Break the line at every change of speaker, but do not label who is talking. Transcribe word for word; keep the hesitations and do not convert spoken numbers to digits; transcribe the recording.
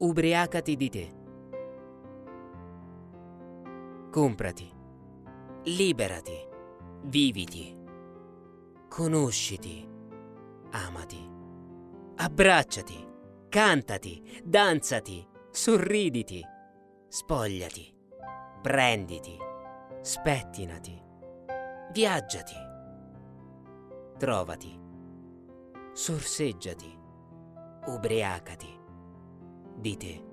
Ubriacati di te. Comprati. Liberati. Viviti. Conosciti. Amati. Abbracciati. Cantati. Danzati. Sorriditi. Spogliati. Prenditi. Spettinati. Viaggiati. Trovati. Sorseggiati. Ubriacati di te.